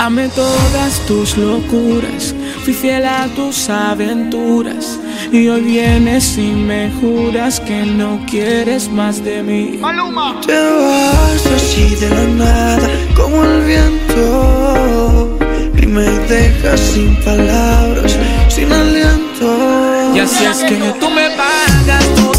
Amé todas tus locuras, fui fiel a tus aventuras, y hoy vienes y me juras que no quieres más de mí. Maluma. Te vas así de la nada, como el viento, y me dejas sin palabras, sin aliento. Y así es que tú me pagas todo